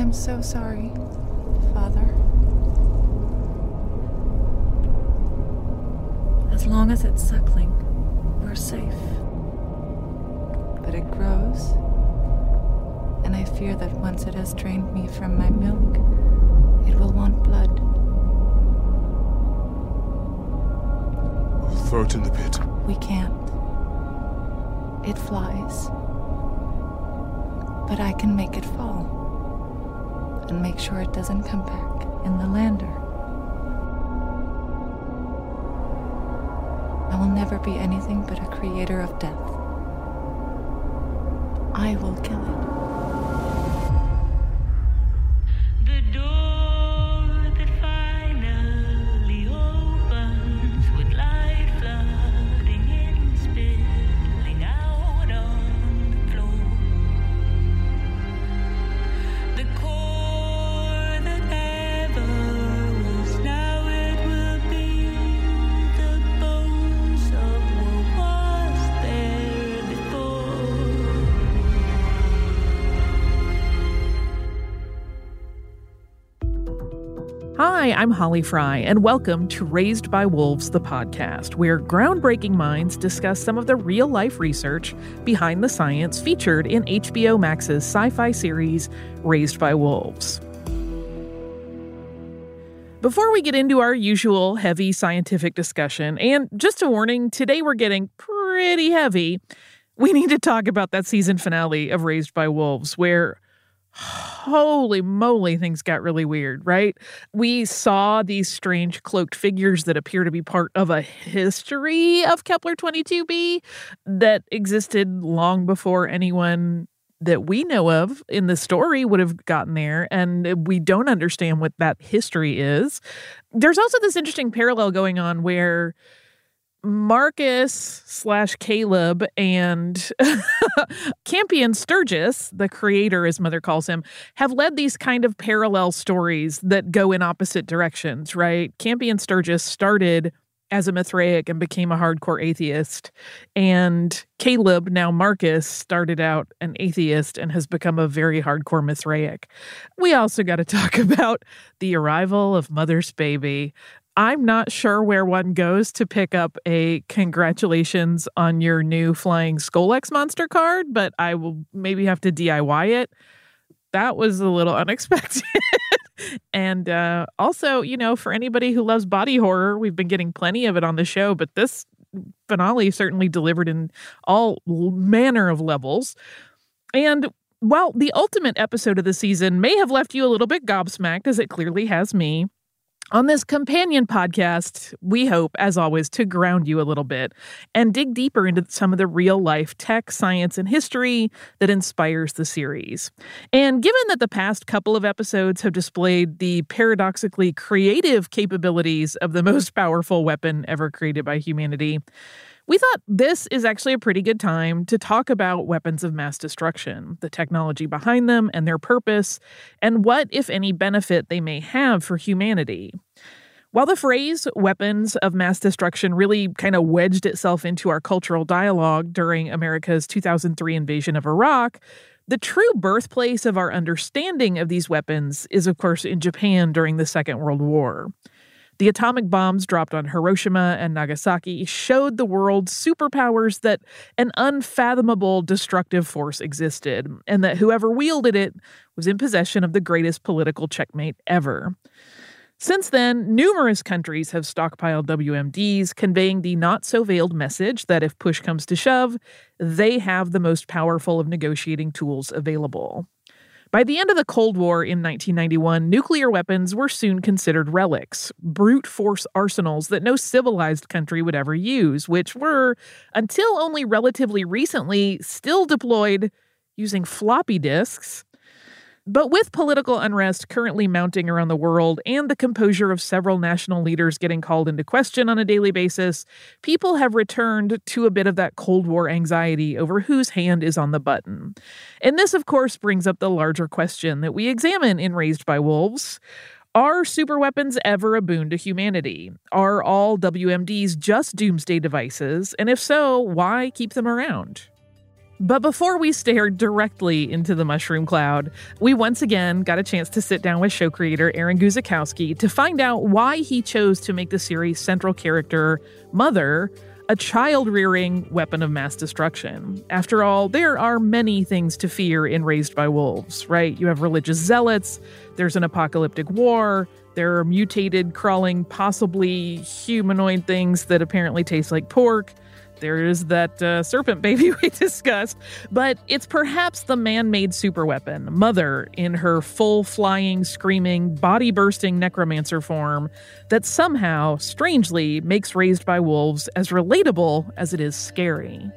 I'm so sorry, Father. As long as it's suckling, we're safe. But it grows, and I fear that once it has drained me from my milk, it will want blood. We'll throw it in the pit. We can't. It flies. But I can make it fall and make sure it doesn't come back in the lander. I will never be anything but a creator of death. I will kill it. The door that finally opens with light flooding in, spilling out on the floor. The core that never was, now it will be. The bones of what was there before. Hi, I'm Holly Fry, and welcome to Raised by Wolves, the podcast, where groundbreaking minds discuss some of the real-life research behind the science featured in HBO Max's sci-fi series, Raised by Wolves. Before we get into our usual heavy scientific discussion, and just a warning, today we're getting pretty heavy, we need to talk about that season finale of Raised by Wolves, where holy moly, things got really weird, right? We saw these strange cloaked figures that appear to be part of a history of Kepler-22b that existed long before anyone that we know of in the story would have gotten there, and we don't understand what that history is. There's also this interesting parallel going on where Marcus/Caleb and Campion Sturgis, the creator, as Mother calls him, have led these kind of parallel stories that go in opposite directions, right? Campion Sturgis started as a Mithraic and became a hardcore atheist. And Caleb, now Marcus, started out an atheist and has become a very hardcore Mithraic. We also got to talk about the arrival of Mother's Baby. I'm not sure where one goes to pick up a congratulations on your new flying Skolex monster card, but I will maybe have to DIY it. That was a little unexpected. And also, you know, for anybody who loves body horror, we've been getting plenty of it on the show, but this finale certainly delivered in all manner of levels. And while the ultimate episode of the season may have left you a little bit gobsmacked, as it clearly has me, on this companion podcast, we hope, as always, to ground you a little bit and dig deeper into some of the real-life tech, science, and history that inspires the series. And given that the past couple of episodes have displayed the paradoxically creative capabilities of the most powerful weapon ever created by humanity, we thought this is actually a pretty good time to talk about weapons of mass destruction, the technology behind them and their purpose, and what, if any, benefit they may have for humanity. While the phrase weapons of mass destruction really kind of wedged itself into our cultural dialogue during America's 2003 invasion of Iraq, the true birthplace of our understanding of these weapons is, of course, in Japan during the Second World War. The atomic bombs dropped on Hiroshima and Nagasaki showed the world superpowers that an unfathomable destructive force existed, and that whoever wielded it was in possession of the greatest political checkmate ever. Since then, numerous countries have stockpiled WMDs, conveying the not-so-veiled message that if push comes to shove, they have the most powerful of negotiating tools available. By the end of the Cold War in 1991, nuclear weapons were soon considered relics, brute force arsenals that no civilized country would ever use, which were, until only relatively recently, still deployed using floppy disks. But with political unrest currently mounting around the world and the composure of several national leaders getting called into question on a daily basis, people have returned to a bit of that Cold War anxiety over whose hand is on the button. And this, of course, brings up the larger question that we examine in Raised by Wolves. Are superweapons ever a boon to humanity? Are all WMDs just doomsday devices? And if so, why keep them around? But before we stared directly into the mushroom cloud, we once again got a chance to sit down with show creator Aaron Guzikowski to find out why he chose to make the series' central character, Mother, a child-rearing weapon of mass destruction. After all, there are many things to fear in Raised by Wolves, right? You have religious zealots, there's an apocalyptic war, there are mutated, crawling, possibly humanoid things that apparently taste like pork. There is that serpent baby we discussed, but it's perhaps the man-made superweapon, Mother, in her full flying, screaming, body-bursting necromancer form that somehow, strangely, makes Raised by Wolves as relatable as it is scary.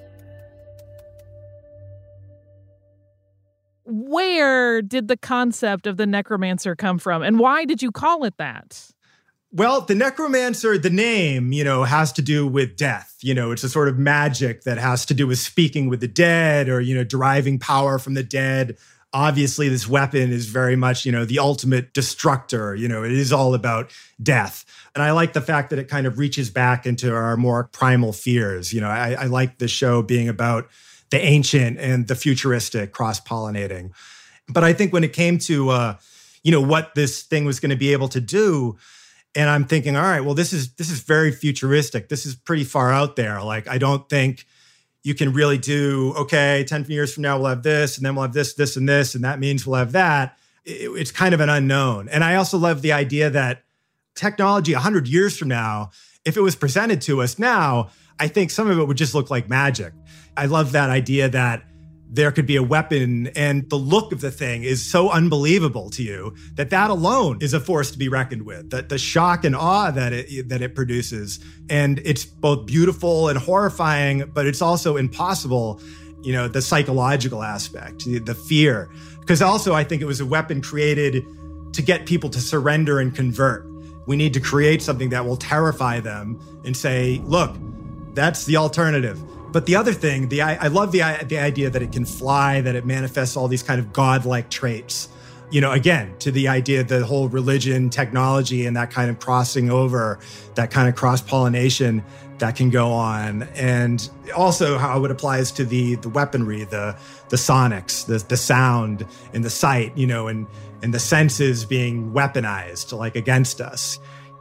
Where did the concept of the necromancer come from, and why did you call it that? Well, the necromancer, the name, has to do with death. It's a sort of magic that has to do with speaking with the dead or, deriving power from the dead. Obviously, this weapon is very much, the ultimate destructor. It is all about death. And I like the fact that it kind of reaches back into our more primal fears. I like the show being about the ancient and the futuristic cross-pollinating. But I think when it came to, what this thing was going to be able to do, and I'm thinking, all right, well, this is very futuristic. This is pretty far out there. Like, I don't think you can really do, okay, 10 years from now, we'll have this, and then we'll have this, this, and this, and that means we'll have that. It's kind of an unknown. And I also love the idea that technology 100 years from now, if it was presented to us now, I think some of it would just look like magic. I love that idea that there could be a weapon and the look of the thing is so unbelievable to you that alone is a force to be reckoned with. The shock and awe that it produces. And it's both beautiful and horrifying, but it's also impossible, the psychological aspect, the fear. Because also I think it was a weapon created to get people to surrender and convert. We need to create something that will terrify them and say, look, that's the alternative. But the other thing, I love the idea that it can fly, that it manifests all these kind of godlike traits. Again, to the idea, the whole religion, technology, and that kind of crossing over, that kind of cross-pollination that can go on. And also how it applies to the weaponry, the sonics, the sound and the sight, and the senses being weaponized, like against us.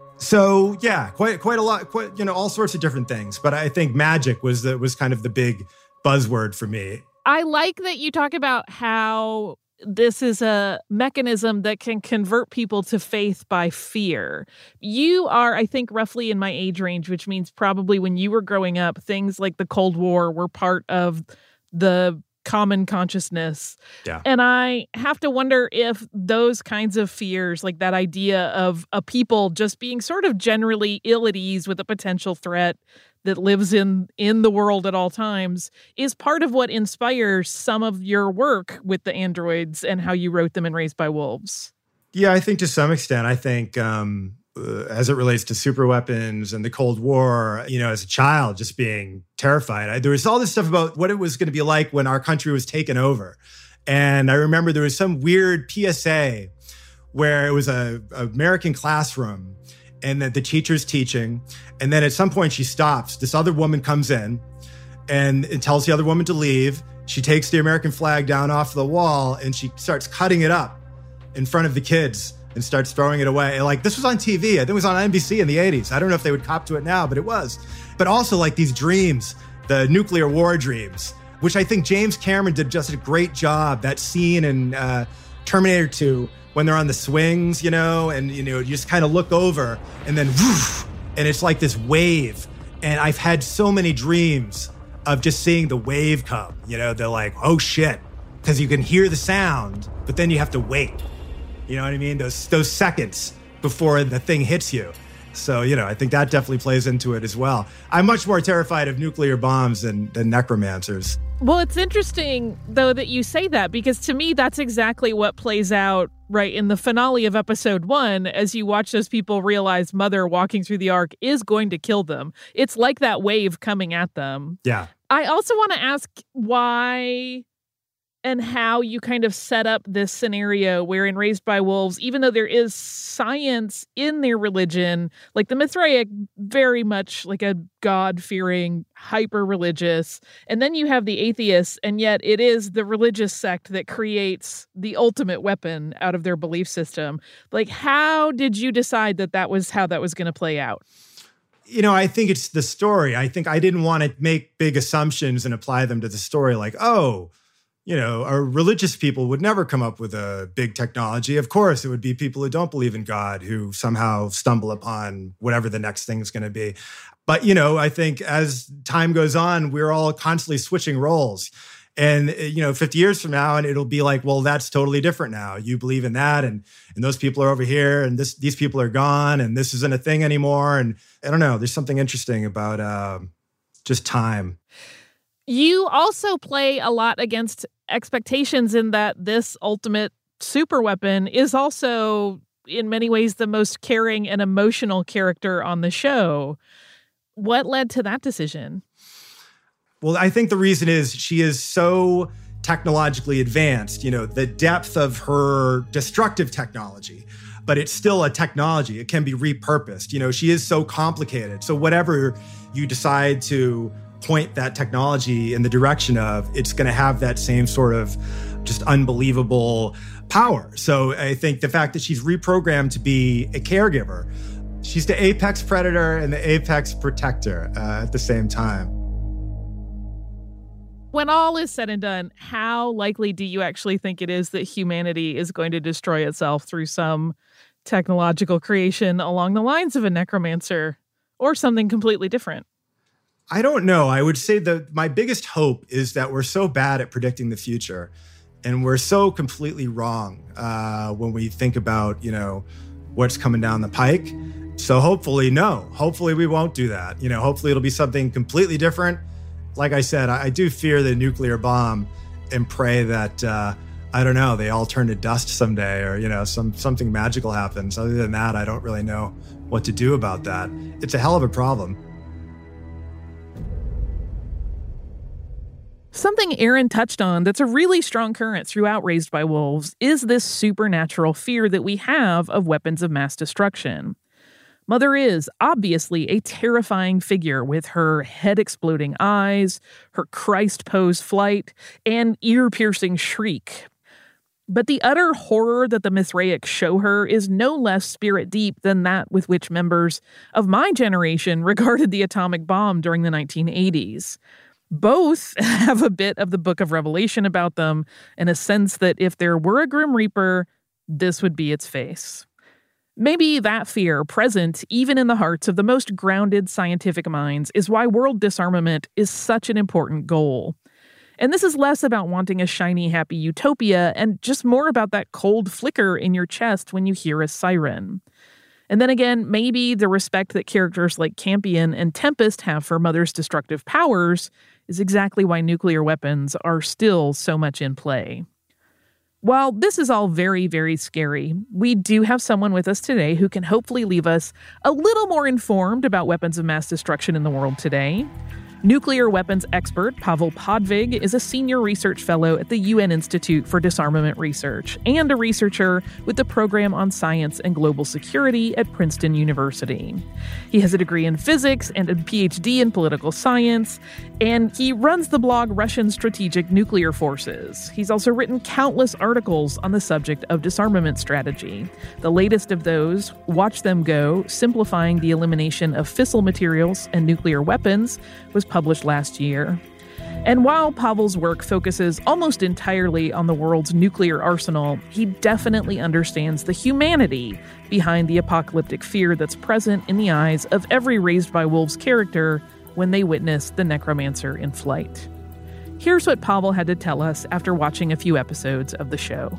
So yeah, quite a lot, all sorts of different things. But I think magic was kind of the big buzzword for me. I like that you talk about how this is a mechanism that can convert people to faith by fear. You are, I think, roughly in my age range, which means probably when you were growing up, things like the Cold War were part of the common consciousness. Yeah. And I have to wonder if those kinds of fears, like that idea of a people just being sort of generally ill at ease with a potential threat that lives in the world at all times, is part of what inspires some of your work with the androids and how you wrote them in Raised by Wolves. Yeah, I think to some extent, as it relates to super weapons and the Cold War, as a child, just being terrified. There was all this stuff about what it was going to be like when our country was taken over. And I remember there was some weird PSA where it was a American classroom and that the teacher's teaching. And then at some point she stops. This other woman comes in and it tells the other woman to leave. She takes the American flag down off the wall and she starts cutting it up in front of the kids and starts throwing it away. Like, this was on TV. I think it was on NBC in the 80s. I don't know if they would cop to it now, but it was. But also like these dreams, the nuclear war dreams, which I think James Cameron did just a great job. That scene in Terminator 2 when they're on the swings, and, you just kind of look over and then whoosh, and it's like this wave. And I've had so many dreams of just seeing the wave come, they're like, oh shit, because you can hear the sound, but then you have to wait. You know what I mean? Those seconds before the thing hits you. So, I think that definitely plays into it as well. I'm much more terrified of nuclear bombs than necromancers. Well, it's interesting, though, that you say that, because to me, that's exactly what plays out right in the finale of episode 1, as you watch those people realize Mother walking through the Ark is going to kill them. It's like that wave coming at them. Yeah. I also want to ask why and how you kind of set up this scenario where in Raised by Wolves, even though there is science in their religion, like the Mithraic, very much like a God-fearing, hyper-religious, and then you have the atheists, and yet it is the religious sect that creates the ultimate weapon out of their belief system. Like, how did you decide that that was how that was going to play out? I think it's the story. I think I didn't want to make big assumptions and apply them to the story like, our religious people would never come up with a big technology. Of course, it would be people who don't believe in God who somehow stumble upon whatever the next thing is going to be. But, I think as time goes on, we're all constantly switching roles. And, 50 years from now, and it'll be like, well, that's totally different now. You believe in that, and those people are over here, and these people are gone, and this isn't a thing anymore. And I don't know, there's something interesting about just time. You also play a lot against expectations in that this ultimate super weapon is also, in many ways, the most caring and emotional character on the show. What led to that decision? Well, I think the reason is she is so technologically advanced, the depth of her destructive technology, but it's still a technology. It can be repurposed. She is so complicated. So whatever you decide to point that technology in the direction of, it's going to have that same sort of just unbelievable power. So I think the fact that she's reprogrammed to be a caregiver, she's the apex predator and the apex protector at the same time. When all is said and done, how likely do you actually think it is that humanity is going to destroy itself through some technological creation along the lines of a necromancer or something completely different? I don't know. I would say that my biggest hope is that we're so bad at predicting the future and we're so completely wrong when we think about, what's coming down the pike. So hopefully we won't do that. Hopefully it'll be something completely different. Like I said, I do fear the nuclear bomb and pray that, they all turn to dust someday or, something magical happens. Other than that, I don't really know what to do about that. It's a hell of a problem. Something Aaron touched on that's a really strong current throughout Raised by Wolves is this supernatural fear that we have of weapons of mass destruction. Mother is obviously a terrifying figure with her head-exploding eyes, her Christ-pose flight, and ear-piercing shriek. But the utter horror that the Mithraic show her is no less spirit-deep than that with which members of my generation regarded the atomic bomb during the 1980s. Both have a bit of the Book of Revelation about them, and a sense that if there were a Grim Reaper, this would be its face. Maybe that fear, present even in the hearts of the most grounded scientific minds, is why world disarmament is such an important goal. And this is less about wanting a shiny, happy utopia and just more about that cold flicker in your chest when you hear a siren. And then again, maybe the respect that characters like Campion and Tempest have for Mother's destructive powers is exactly why nuclear weapons are still so much in play. While this is all very, very scary, we do have someone with us today who can hopefully leave us a little more informed about weapons of mass destruction in the world today. Nuclear weapons expert Pavel Podvig is a senior research fellow at the UN Institute for Disarmament Research and a researcher with the Program on Science and Global Security at Princeton University. He has a degree in physics and a PhD in political science, and he runs the blog Russian Strategic Nuclear Forces. He's also written countless articles on the subject of disarmament strategy. The latest of those, Watch Them Go, Simplifying the Elimination of Fissile Materials and Nuclear Weapons, was published last year. And while Pavel's work focuses almost entirely on the world's nuclear arsenal, he definitely understands the humanity behind the apocalyptic fear that's present in the eyes of every Raised by Wolves character when they witness the necromancer in flight. Here's what Pavel had to tell us after watching a few episodes of the show.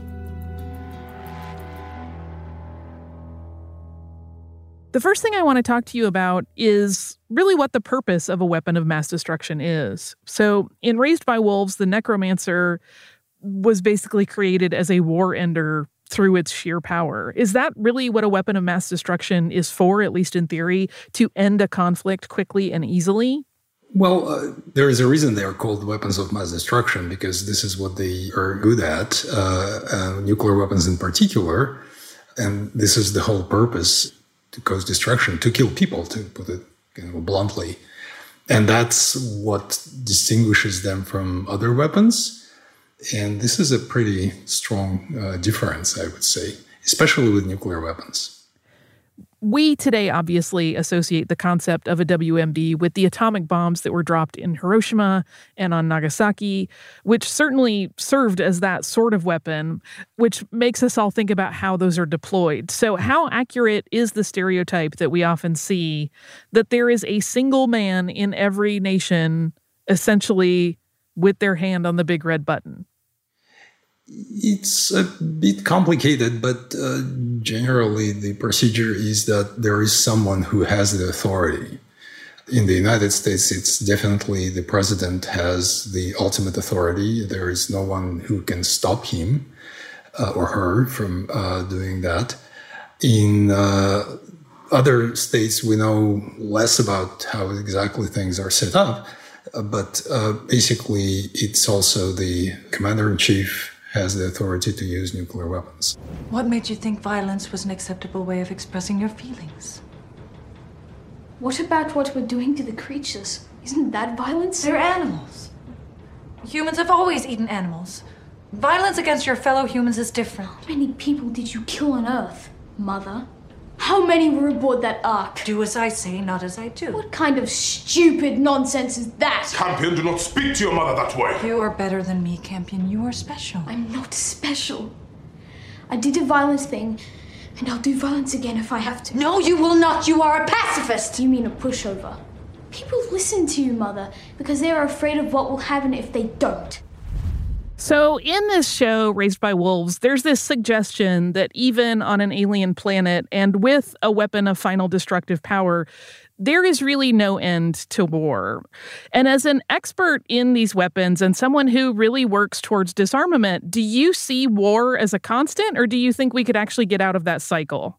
The first thing I want to talk to you about is really what the purpose of a weapon of mass destruction is. So in Raised by Wolves, the necromancer was basically created as a war ender through its sheer power. Is that really what a weapon of mass destruction is for, at least in theory, to end a conflict quickly and easily? Well, there is a reason they are called weapons of mass destruction, because this is what they are good at, nuclear weapons in particular. And this is the whole purpose, to cause destruction, to kill people, to put it kind of bluntly. And that's what distinguishes them from other weapons. And this is a pretty strong difference, I would say, especially with nuclear weapons. We today obviously associate the concept of a WMD with the atomic bombs that were dropped in Hiroshima and on Nagasaki, which certainly served as that sort of weapon, which makes us all think about how those are deployed. So how accurate is the stereotype that we often see that there is a single man in every nation essentially with their hand on the big red button? It's a bit complicated, but generally the procedure is that there is someone who has the authority. In the United States, it's definitely the president has the ultimate authority. There is no one who can stop him or her from doing that. In other states, we know less about how exactly things are set up, but basically it's also the commander-in-chief has the authority to use nuclear weapons. What made you think violence was an acceptable way of expressing your feelings? What about what we're doing to the creatures? Isn't that violence? They're animals. Humans have always eaten animals. Violence against your fellow humans is different. How many people did you kill on Earth, Mother? How many were aboard that Ark? Do as I say, not as I do. What kind of stupid nonsense is that? Campion, do not speak to your mother that way. You are better than me, Campion. You are special. I'm not special. I did a violent thing, and I'll do violence again if I have to. No, you will not. You are a pacifist. You mean a pushover? People listen to you, Mother, because they are afraid of what will happen if they don't. So in this show, Raised by Wolves, there's this suggestion that even on an alien planet and with a weapon of final destructive power, there is really no end to war. And as an expert in these weapons and someone who really works towards disarmament, do you see war as a constant, or do you think we could actually get out of that cycle?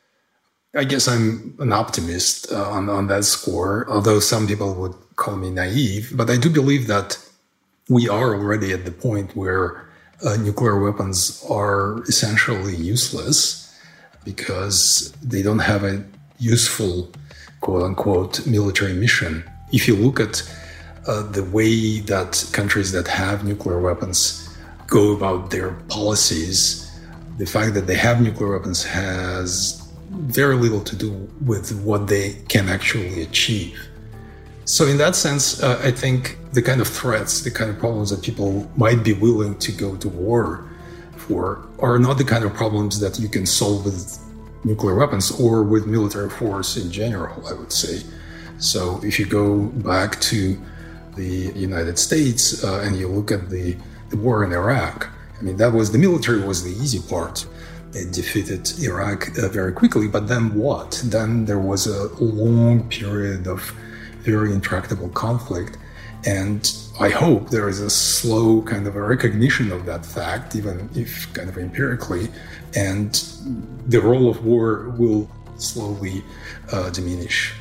I guess I'm an optimist on that score, although some people would call me naive. But I do believe that we are already at the point where nuclear weapons are essentially useless because they don't have a useful, quote-unquote, military mission. If you look at the way that countries that have nuclear weapons go about their policies, the fact that they have nuclear weapons has very little to do with what they can actually achieve. So in that sense, I think the kind of threats, the kind of problems that people might be willing to go to war for are not the kind of problems that you can solve with nuclear weapons or with military force in general, I would say. So if you go back to the United States and you look at the war in Iraq, I mean, the military was the easy part. It defeated Iraq very quickly, but then what? Then there was a long period of very intractable conflict. And I hope there is a slow kind of a recognition of that fact, even if kind of empirically, and the role of war will slowly diminish.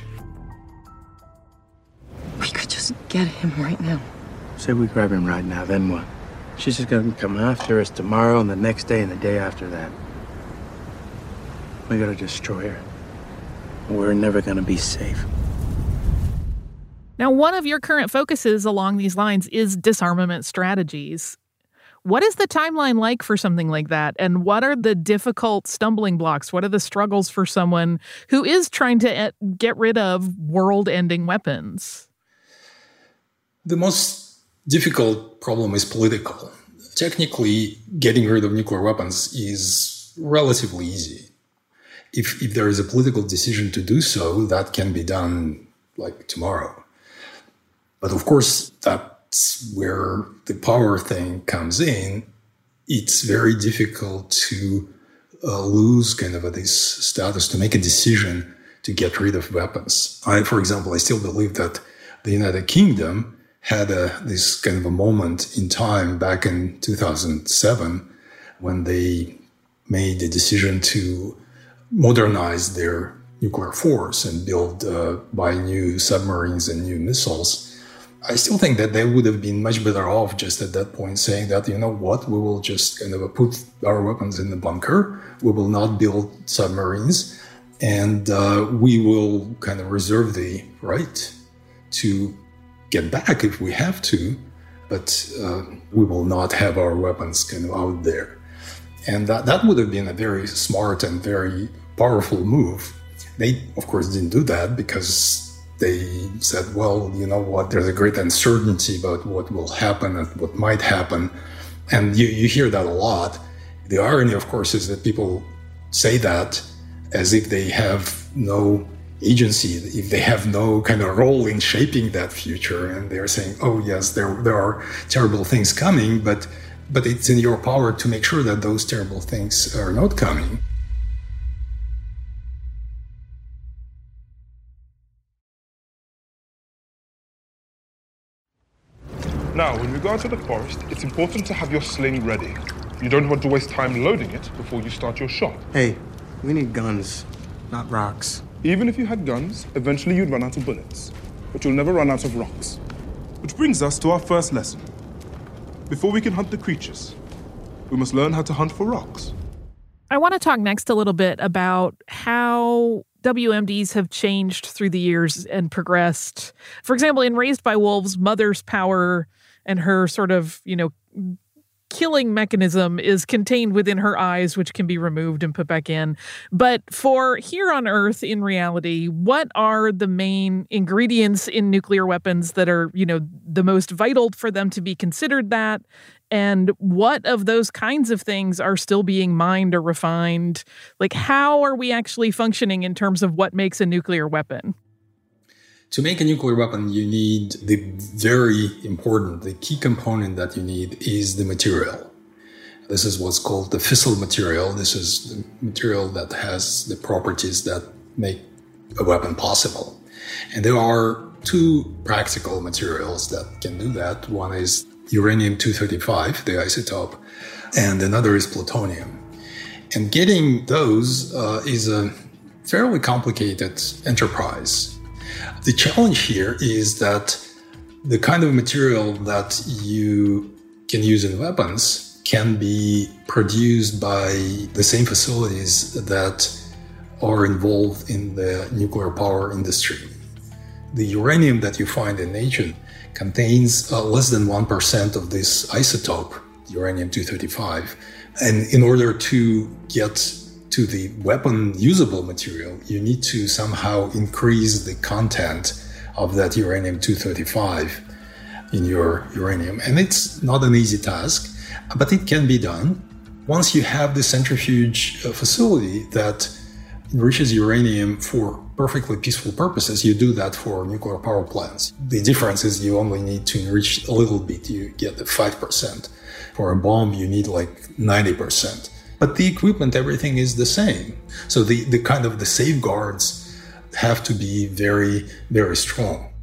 We could just get him right now. Say we grab him right now, then what? She's just gonna come after us tomorrow and the next day and the day after that. We gotta destroy her. We're never gonna be safe. Now, one of your current focuses along these lines is disarmament strategies. What is the timeline like for something like that? And what are the difficult stumbling blocks? What are the struggles for someone who is trying to get rid of world-ending weapons? The most difficult problem is political. Technically, getting rid of nuclear weapons is relatively easy. If there is a political decision to do so, that can be done like tomorrow. But of course, that's where the power thing comes in. It's very difficult to lose kind of this status, to make a decision to get rid of weapons. For example, I still believe that the United Kingdom had this kind of a moment in time back in 2007 when they made the decision to modernize their nuclear force and buy new submarines and new missiles. I still think that they would have been much better off just at that point saying that, you know what, we will just kind of put our weapons in the bunker, we will not build submarines, and we will kind of reserve the right to get back if we have to, but we will not have our weapons kind of out there. And that would have been a very smart and very powerful move. They, of course, didn't do that because they said, well, you know what, there's a great uncertainty about what will happen and what might happen. And you hear that a lot. The irony, of course, is that people say that as if they have no agency, if they have no kind of role in shaping that future. And they're saying, oh, yes, there are terrible things coming, but it's in your power to make sure that those terrible things are not coming. Now, when we go out to the forest, it's important to have your sling ready. You don't want to waste time loading it before you start your shot. Hey, we need guns, not rocks. Even if you had guns, eventually you'd run out of bullets. But you'll never run out of rocks. Which brings us to our first lesson. Before we can hunt the creatures, we must learn how to hunt for rocks. I want to talk next a little bit about how WMDs have changed through the years and progressed. For example, in Raised by Wolves, Mother's power and her sort of, killing mechanism is contained within her eyes, which can be removed and put back in. But for here on Earth, in reality, what are the main ingredients in nuclear weapons that are, the most vital for them to be considered that? And what of those kinds of things are still being mined or refined? Like, how are we actually functioning in terms of what makes a nuclear weapon? To make a nuclear weapon, you need the key component that you need is the material. This is what's called the fissile material. This is the material that has the properties that make a weapon possible. And there are two practical materials that can do that. One is uranium-235, the isotope, and another is plutonium. And getting those is a fairly complicated enterprise. The challenge here is that the kind of material that you can use in weapons can be produced by the same facilities that are involved in the nuclear power industry. The uranium that you find in nature contains less than 1% of this isotope, uranium-235. And in order to get to the weapon usable material, you need to somehow increase the content of that uranium-235 in your uranium. And it's not an easy task, but it can be done. Once you have the centrifuge facility that enriches uranium for perfectly peaceful purposes, you do that for nuclear power plants. The difference is you only need to enrich a little bit, you get the 5%. For a bomb, you need like 90%. But the equipment, everything is the same. So the kind of the safeguards have to be very, very strong.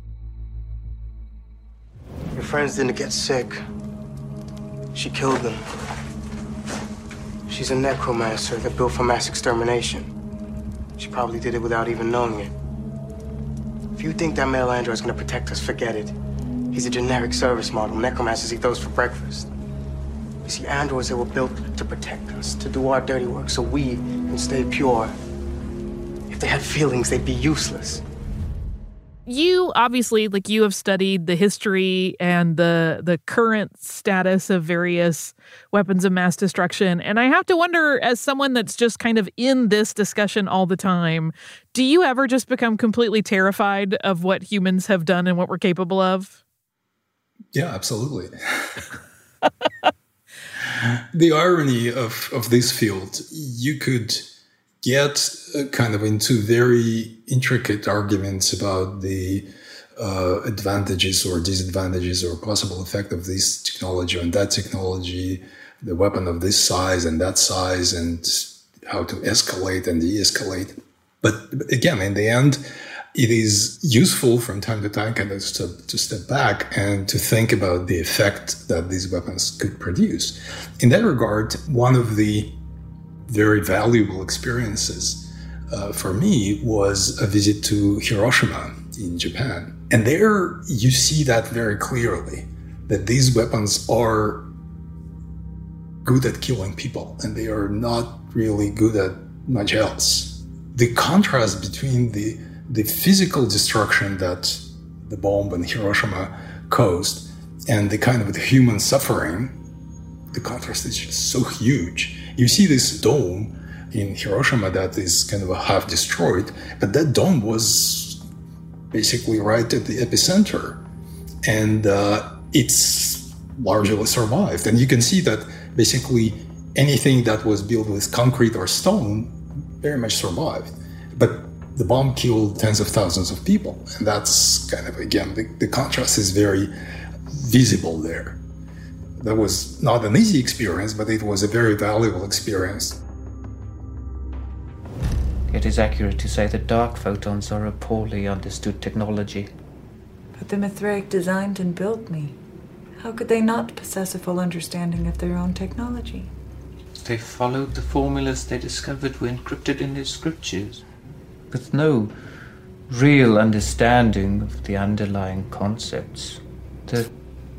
Your friends didn't get sick. She killed them. She's a necromancer that built for mass extermination. She probably did it without even knowing it. If you think that male android is going to protect us, forget it. He's a generic service model. Necromancers eat those for breakfast. You see, androids, they were built to protect us, to do our dirty work so we can stay pure. If they had feelings, they'd be useless. You obviously, you have studied the history and the current status of various weapons of mass destruction. And I have to wonder, as someone that's just kind of in this discussion all the time, do you ever just become completely terrified of what humans have done and what we're capable of? Yeah, absolutely. The irony of this field, you could get kind of into very intricate arguments about the advantages or disadvantages or possible effect of this technology on that technology, the weapon of this size and that size, and how to escalate and de-escalate. But again, in the end, it is useful from time to time kind of to step back and to think about the effect that these weapons could produce. In that regard, one of the very valuable experiences for me was a visit to Hiroshima in Japan. And there you see that very clearly, that these weapons are good at killing people, and they are not really good at much else. The contrast between the physical destruction that the bomb in Hiroshima caused and the kind of the human suffering, the contrast is just so huge. You see this dome in Hiroshima that is kind of half destroyed, but that dome was basically right at the epicenter, and it's largely survived. And you can see that basically anything that was built with concrete or stone very much survived. But the bomb killed tens of thousands of people, and that's kind of, again, the contrast is very visible there. That was not an easy experience, but it was a very valuable experience. It is accurate to say that dark photons are a poorly understood technology. But the Mithraic designed and built me. How could they not possess a full understanding of their own technology? They followed the formulas they discovered were encrypted in their scriptures, with no real understanding of the underlying concepts. The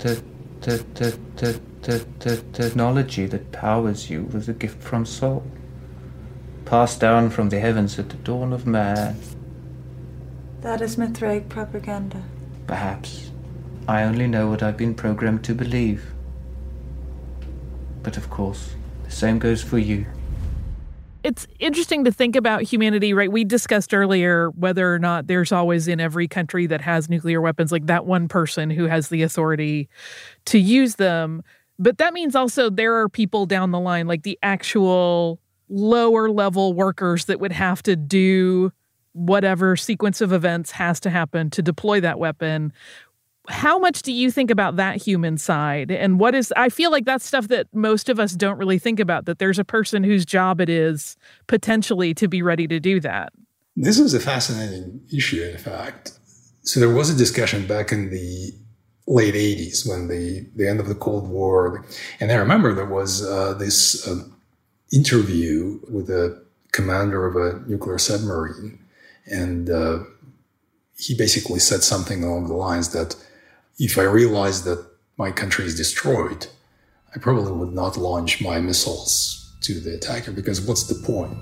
technology that powers you was a gift from Sol, passed down from the heavens at the dawn of man. That is Mithraic propaganda. Perhaps. I only know what I've been programmed to believe. But of course, the same goes for you. It's interesting to think about humanity, right? We discussed earlier whether or not there's always in every country that has nuclear weapons, like that one person who has the authority to use them. But that means also there are people down the line, like the actual lower level workers that would have to do whatever sequence of events has to happen to deploy that weapon. How much do you think about that human side? And I feel like that's stuff that most of us don't really think about, that there's a person whose job it is potentially to be ready to do that. This is a fascinating issue, in fact. So there was a discussion back in the late 80s when the end of the Cold War. And I remember there was this interview with the commander of a nuclear submarine. And he basically said something along the lines that if I realized that my country is destroyed, I probably would not launch my missiles to the attacker, because what's the point?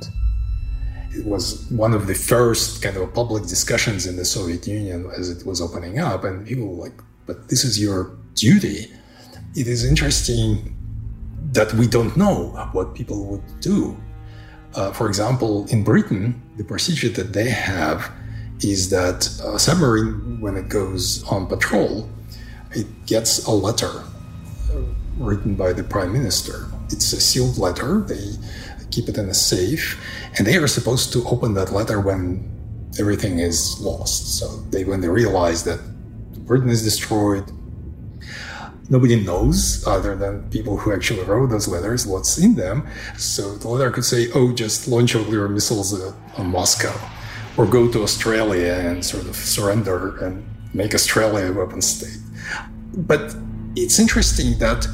It was one of the first kind of public discussions in the Soviet Union as it was opening up, and people were like, but this is your duty. It is interesting that we don't know what people would do. For example, in Britain, the procedure that they have is that a submarine, when it goes on patrol, it gets a letter written by the Prime Minister. It's a sealed letter. They keep it in a safe, and they are supposed to open that letter when everything is lost. So when they realize that Britain is destroyed, nobody knows, other than people who actually wrote those letters, what's in them. So the letter could say, just launch all your missiles on Moscow, or go to Australia and sort of surrender and make Australia a weapon state. But it's interesting that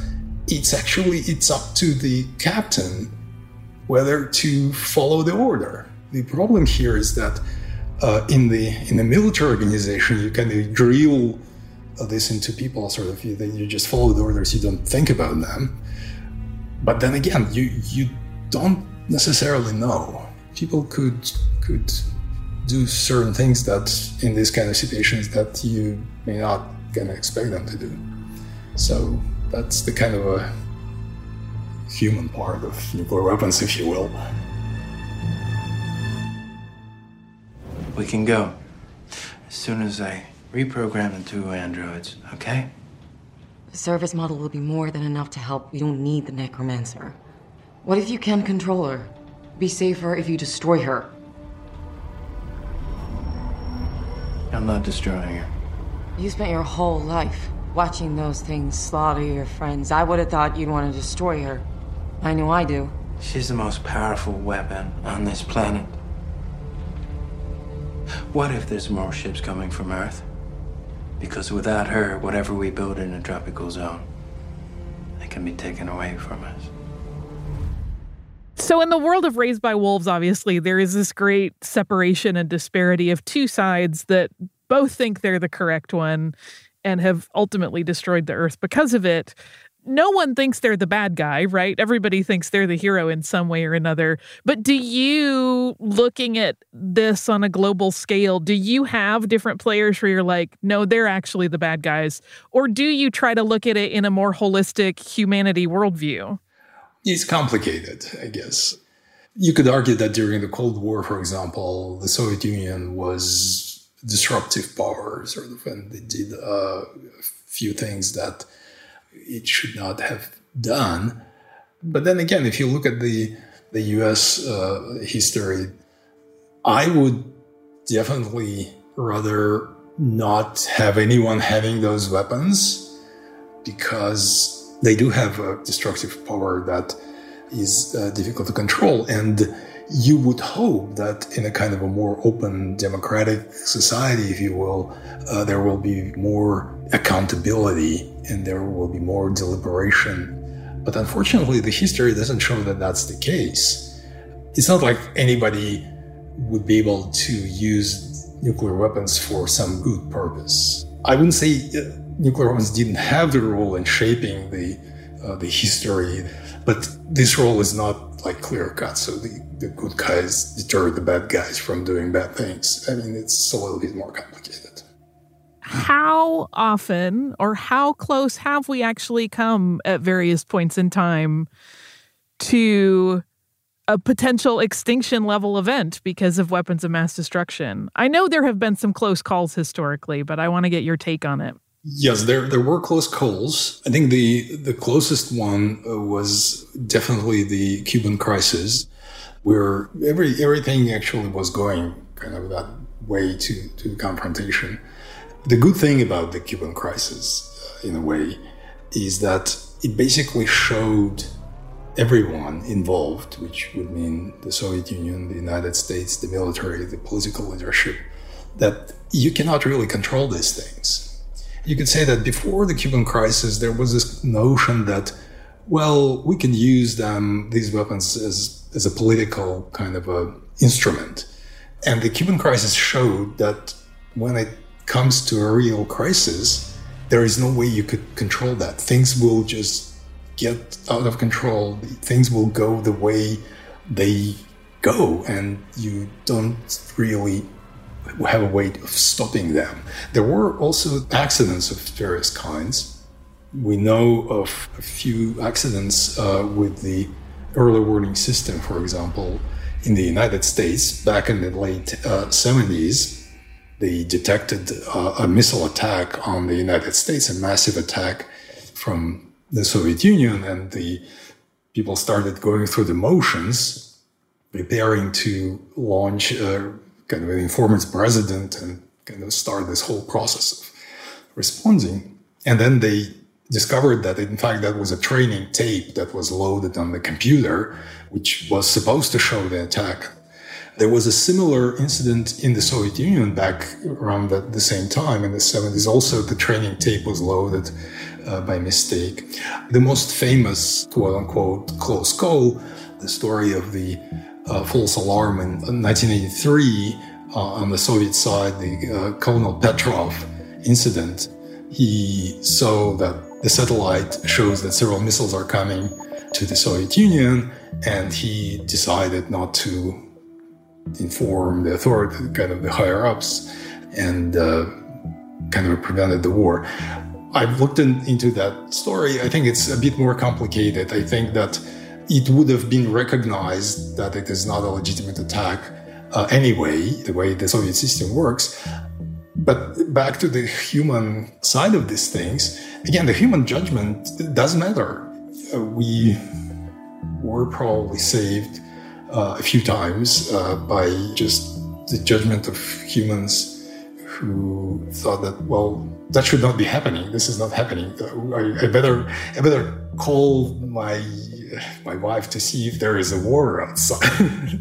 it's up to the captain whether to follow the order. The problem here is that in the military organization, you kind of drill this into people, sort of, you just follow the orders, you don't think about them. But then again, you don't necessarily know. People could do certain things that in these kind of situations that you may not kind of expect them to do. So that's the kind of a human part of nuclear weapons, if you will. We can go as soon as I reprogram the 2 androids, okay? The service model will be more than enough to help. We don't need the necromancer. What if you can control her? Be safer if you destroy her. I'm not destroying her. You spent your whole life watching those things slaughter your friends. I would have thought you'd want to destroy her. I know I do. She's the most powerful weapon on this planet. What if there's more ships coming from Earth? Because without her, whatever we build in a tropical zone, it can be taken away from us. So in the world of Raised by Wolves, obviously, there is this great separation and disparity of two sides that both think they're the correct one and have ultimately destroyed the Earth because of it. No one thinks they're the bad guy, right? Everybody thinks they're the hero in some way or another. But do you, looking at this on a global scale, do you have different players where you're like, no, they're actually the bad guys? Or do you try to look at it in a more holistic humanity worldview? It's complicated, I guess. You could argue that during the Cold War, for example, the Soviet Union was a disruptive power, sort of, and they did a few things that it should not have done. But then again, if you look at the US history, I would definitely rather not have anyone having those weapons, because they do have a destructive power that is difficult to control. And you would hope that in a kind of a more open democratic society, if you will, there will be more accountability and there will be more deliberation. But unfortunately, the history doesn't show that that's the case. It's not like anybody would be able to use nuclear weapons for some good purpose. I wouldn't say nuclear weapons didn't have the role in shaping the history, but this role is not like clear cut. So the good guys deter the bad guys from doing bad things. I mean, it's a little bit more complicated. How often or how close have we actually come at various points in time to a potential extinction level event because of weapons of mass destruction? I know there have been some close calls historically, but I want to get your take on it. Yes, there were close calls. I think the closest one was definitely the Cuban crisis, where everything actually was going kind of that way to confrontation. The good thing about the Cuban crisis, in a way, is that it basically showed everyone involved, which would mean the Soviet Union, the United States, the military, the political leadership, that you cannot really control these things. You could say that before the Cuban crisis, there was this notion that, well, we can use these weapons as a political kind of a instrument. And the Cuban crisis showed that when it comes to a real crisis, there is no way you could control that. Things will just get out of control. Things will go the way they go, and you don't really have a way of stopping them. There were also accidents of various kinds. We know of a few accidents with the early warning system, for example, in the United States back in the late 70s. They detected a missile attack on the United States, a massive attack from the Soviet Union, and the people started going through the motions, preparing to launch kind of an informant's president and kind of start this whole process of responding. And then they discovered that, in fact, that was a training tape that was loaded on the computer, which was supposed to show the attack. There was a similar incident in the Soviet Union back around the same time in the 70s. Also, the training tape was loaded by mistake. The most famous, quote-unquote, close call, the story of the false alarm in 1983 on the Soviet side, the Colonel Petrov incident. He saw that the satellite shows that several missiles are coming to the Soviet Union, and he decided not to inform the authority, kind of the higher-ups, and kind of prevented the war. I've looked into that story. I think it's a bit more complicated. I think that it would have been recognized that it is not a legitimate attack anyway, the way the Soviet system works. But back to the human side of these things, again, the human judgment does matter. We were probably saved a few times by just the judgment of humans who thought that, well, that should not be happening. This is not happening. I better call my wife to see if there is a war outside.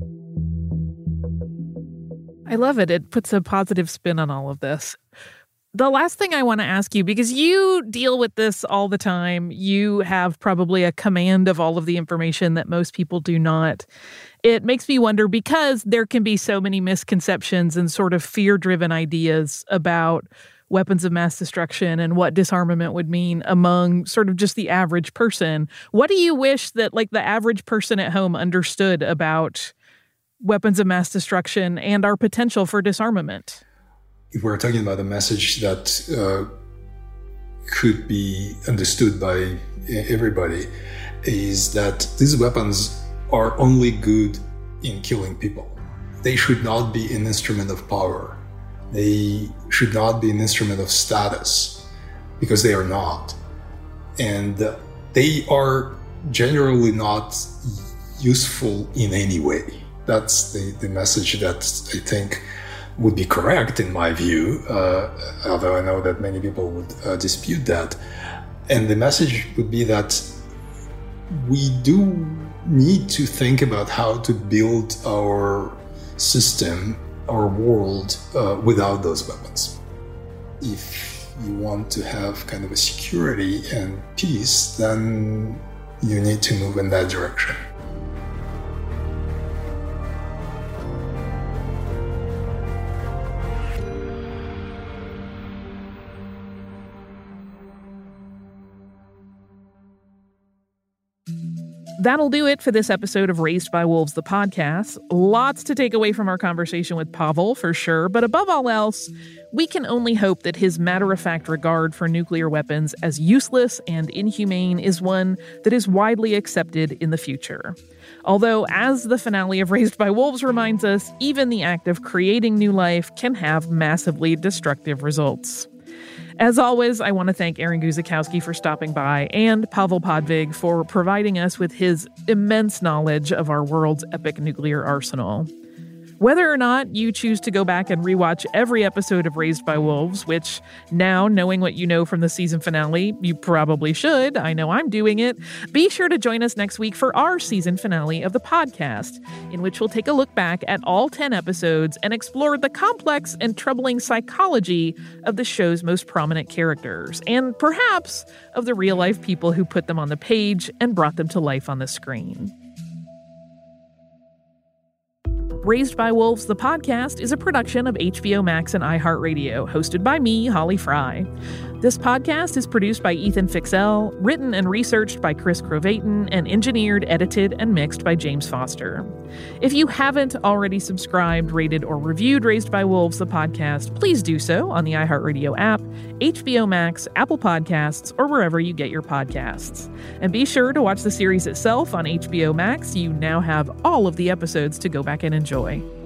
I love it. It puts a positive spin on all of this. The last thing I want to ask you, because you deal with this all the time, you have probably a command of all of the information that most people do not. It makes me wonder, because there can be so many misconceptions and sort of fear-driven ideas about weapons of mass destruction and what disarmament would mean among sort of just the average person. What do you wish that, like, the average person at home understood about weapons of mass destruction and our potential for disarmament? If we're talking about a message that could be understood by everybody, is that these weapons are only good in killing people. They should not be an instrument of power. They should not be an instrument of status, because they are not. And they are generally not useful in any way. That's the message that I think would be correct in my view, although I know that many people would dispute that. And the message would be that we do need to think about how to build our system, our world, without those weapons. If you want to have kind of a security and peace, then you need to move in that direction. That'll do it for this episode of Raised by Wolves, the podcast. Lots to take away from our conversation with Pavel, for sure. But above all else, we can only hope that his matter-of-fact regard for nuclear weapons as useless and inhumane is one that is widely accepted in the future. Although, as the finale of Raised by Wolves reminds us, even the act of creating new life can have massively destructive results. As always, I want to thank Aaron Guzikowski for stopping by and Pavel Podvig for providing us with his immense knowledge of our world's epic nuclear arsenal. Whether or not you choose to go back and rewatch every episode of Raised by Wolves, which now, knowing what you know from the season finale, you probably should, I know I'm doing it, be sure to join us next week for our season finale of the podcast, in which we'll take a look back at all 10 episodes and explore the complex and troubling psychology of the show's most prominent characters, and perhaps of the real-life people who put them on the page and brought them to life on the screen. Raised by Wolves, the podcast, is a production of HBO Max and iHeartRadio, hosted by me, Holly Fry. This podcast is produced by Ethan Fixell, written and researched by Chris Crovaton, and engineered, edited, and mixed by James Foster. If you haven't already subscribed, rated, or reviewed Raised by Wolves, the podcast, please do so on the iHeartRadio app, HBO Max, Apple Podcasts, or wherever you get your podcasts. And be sure to watch the series itself on HBO Max. You now have all of the episodes to go back and enjoy.